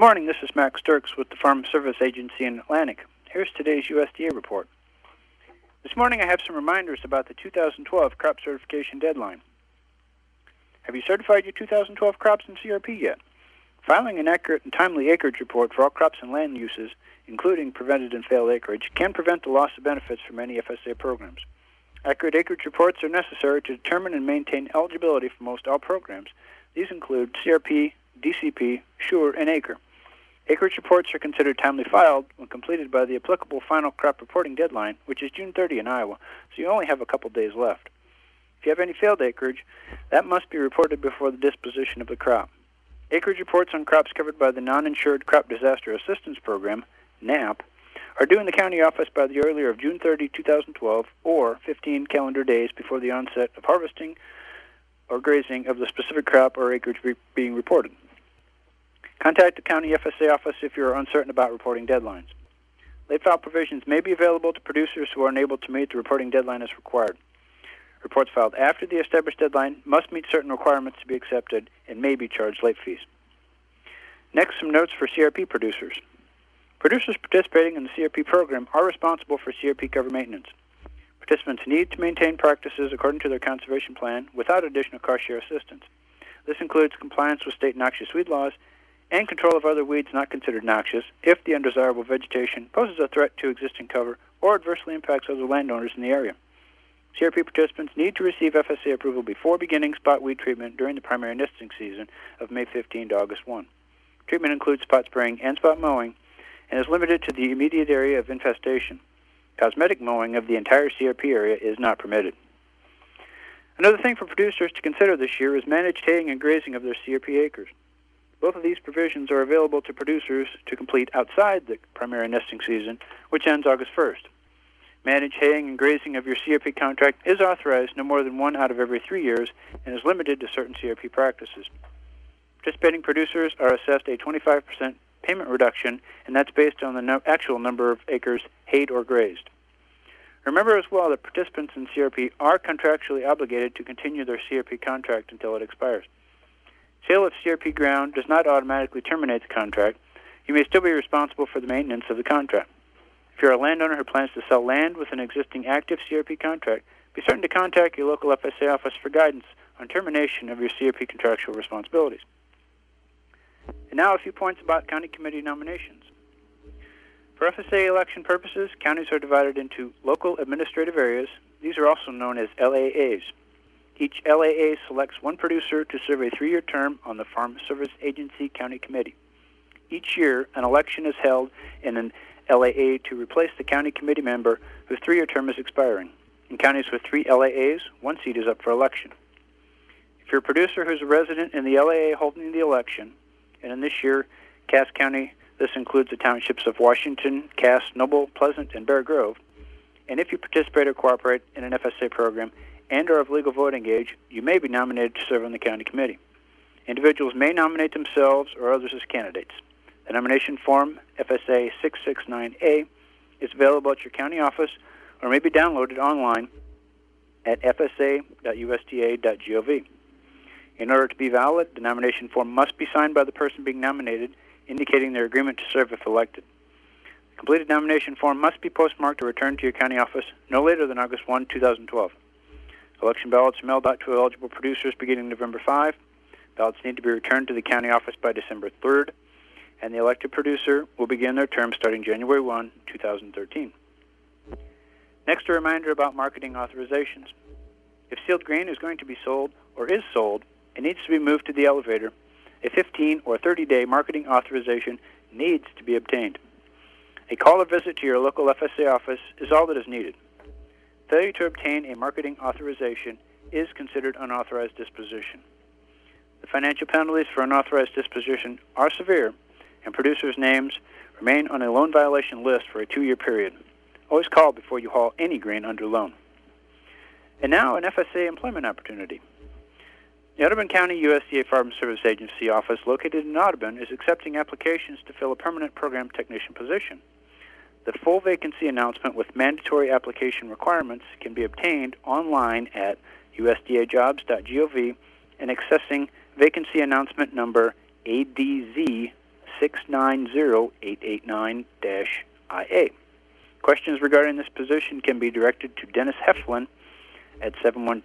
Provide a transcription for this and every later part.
morning, this is Max Dirks with the Farm Service Agency in Atlantic. Here's today's USDA report. This morning I have some reminders about the 2012 crop certification deadline. Have you certified your 2012 crops in CRP yet? Filing an accurate and timely acreage report for all crops and land uses, including prevented and failed acreage, can prevent the loss of benefits from many FSA programs. Accurate acreage reports are necessary to determine and maintain eligibility for most all programs. These include CRP, DCP, SURE, and ACRE. Acreage reports are considered timely filed when completed by the applicable final crop reporting deadline, which is June 30 in Iowa, so you only have a couple days left. If you have any failed acreage, that must be reported before the disposition of the crop. Acreage reports on crops covered by the Non-Insured Crop Disaster Assistance Program, NAP, are due in the county office by the earlier of June 30, 2012, or 15 calendar days before the onset of harvesting or grazing of the specific crop or acreage being reported. Contact the county FSA office if you are uncertain about reporting deadlines. Late file provisions may be available to producers who are unable to meet the reporting deadline as required. Reports filed after the established deadline must meet certain requirements to be accepted and may be charged late fees. Next, some notes for CRP producers. Producers participating in the CRP program are responsible for CRP cover maintenance. Participants need to maintain practices according to their conservation plan without additional cost share assistance. This includes compliance with state noxious weed laws and control of other weeds not considered noxious if the undesirable vegetation poses a threat to existing cover or adversely impacts other landowners in the area. CRP participants need to receive FSA approval before beginning spot weed treatment during the primary nesting season of May 15 to August 1. Treatment includes spot spraying and spot mowing and is limited to the immediate area of infestation. Cosmetic mowing of the entire CRP area is not permitted. Another thing for producers to consider this year is managed haying and grazing of their CRP acres. Both of these provisions are available to producers to complete outside the primary nesting season, which ends August 1st. Managed haying and grazing of your CRP contract is authorized no more than 1 out of every 3 years and is limited to certain CRP practices. Participating producers are assessed a 25% payment reduction, and that's based on the actual number of acres hayed or grazed. Remember as well that participants in CRP are contractually obligated to continue their CRP contract until it expires. Sale of CRP ground does not automatically terminate the contract. You may still be responsible for the maintenance of the contract. If you're a landowner who plans to sell land with an existing active CRP contract, be certain to contact your local FSA office for guidance on termination of your CRP contractual responsibilities. And now a few points about county committee nominations. For FSA election purposes, counties are divided into local administrative areas. These are also known as LAAs. Each LAA selects one producer to serve a 3-year term on the Farm Service Agency County Committee. Each year, an election is held in an LAA to replace the county committee member whose 3-year term is expiring. In counties with 3 LAAs, 1 seat is up for election. If you're a producer who's a resident in the LAA holding the election, and in this year, Cass County, this includes the townships of Washington, Cass, Noble, Pleasant, and Bear Grove, and if you participate or cooperate in an FSA program and are of legal voting age, you may be nominated to serve on the county committee. Individuals may nominate themselves or others as candidates. The nomination form, FSA 669A, is available at your county office or may be downloaded online at fsa.usda.gov. In order to be valid, the nomination form must be signed by the person being nominated, indicating their agreement to serve if elected. The completed nomination form must be postmarked or returned to your county office no later than August 1, 2012. Election ballots are mailed out to eligible producers beginning November 5. Ballots need to be returned to the county office by December 3rd, and the elected producer will begin their term starting January 1, 2013. Next, a reminder about marketing authorizations. If sealed grain is going to be sold or is sold, it needs to be moved to the elevator. A 15 or 30-day marketing authorization needs to be obtained. A call or visit to your local FSA office is all that is needed. Failure to obtain a marketing authorization is considered unauthorized disposition. The financial penalties for unauthorized disposition are severe, and producers' names remain on a loan violation list for a 2-year period. Always call before you haul any grain under loan. And now an FSA employment opportunity. The Audubon County USDA Farm Service Agency office located in Audubon is accepting applications to fill a permanent program technician position. The full vacancy announcement with mandatory application requirements can be obtained online at usdajobs.gov and accessing vacancy announcement number ADZ 690-889-IA. Questions regarding this position can be directed to Dennis Heflin at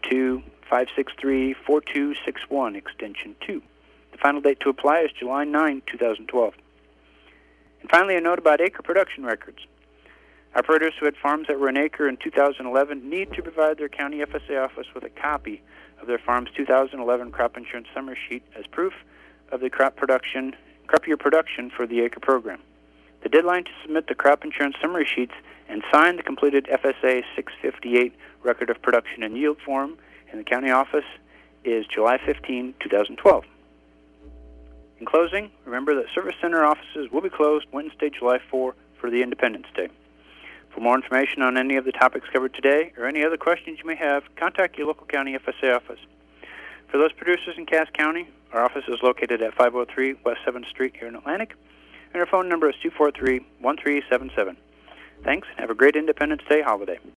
712-563-4261, extension 2. The final date to apply is July 9, 2012. And finally, a note about acre production records. Operators who had farms that were an acre in 2011 need to provide their county FSA office with a copy of their farm's 2011 crop insurance summary sheet as proof of the crop year production for the acre program. The deadline to submit the crop insurance summary sheets and sign the completed FSA 658 record of production and yield form in the county office is July 15, 2012. In closing, remember that Service Center offices will be closed Wednesday, July 4 for the Independence Day. For more information on any of the topics covered today or any other questions you may have, contact your local county FSA office. For those producers in Cass County, our office is located at 503 West 7th Street here in Atlantic, and our phone number is 243-1377. Thanks, and have a great Independence Day holiday.